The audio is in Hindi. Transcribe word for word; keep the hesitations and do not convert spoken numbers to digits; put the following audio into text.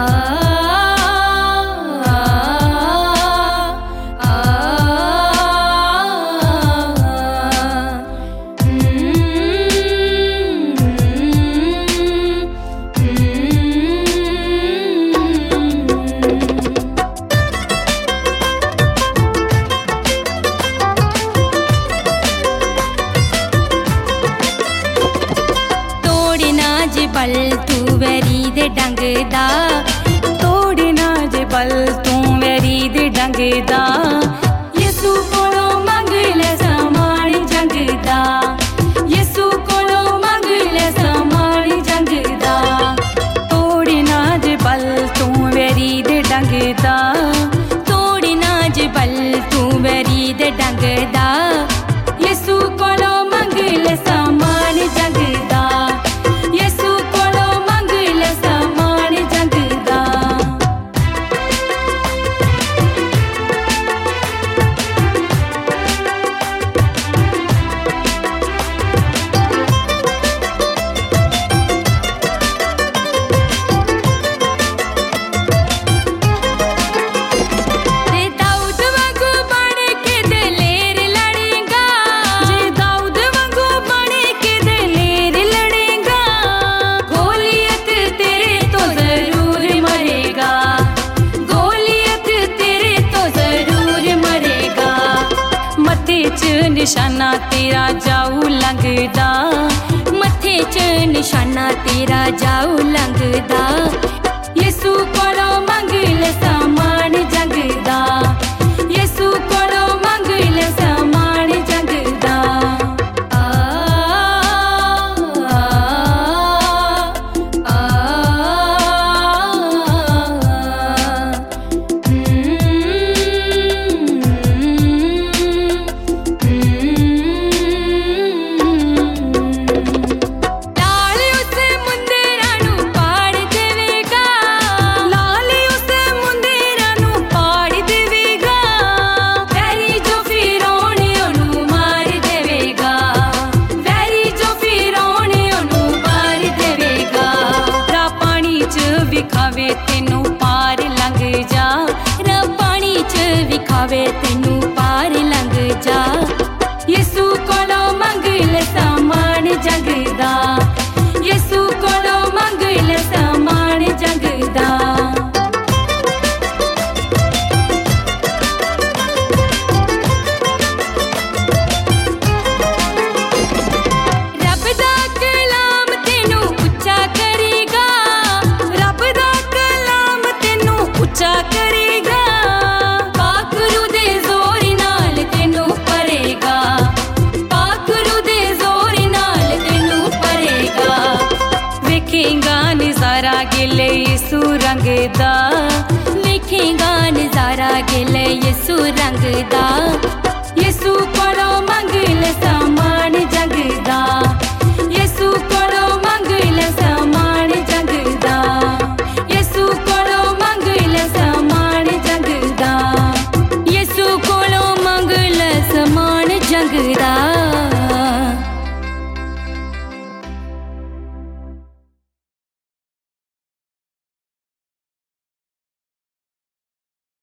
बल तू वैरी दे डंग दा, तोड़ना जे बल तू वैरी दे डंग दा। यसू कोलो मंग ले समान जंग दा, यसू कोलो मंग ले समान जंग दा। तोड़ना जे बल तू वैरी दे डंग दा, तोड़ना जे बल तू वैरी दे डंग दा। यसू कोलो मंग ले समान जंग दा, निशाना तेरा जाऊ लंघदा, मथे च निशाना तेरा जाऊ लंघदा। यसू कोलो मंग ले समान जंग दा, यसू कोलो मंग ले समान जंग दा। आ आ आ विखावे तेनू पार लंघ जा, रब पानी च विखावे तेनू पार लंघ जा। यसू कोलो मंग ले समान जंग दा, यसू कोलो मंग ले समान जंग दा। करेगा पाखरू दे जोर नाल तेनू परेगा, पाखरू दे जोर नाल तेनू परेगा। वेखेगा नजारा गिले यसू रंग दा, वेखेगा नजारा गिले यसू रंग दा।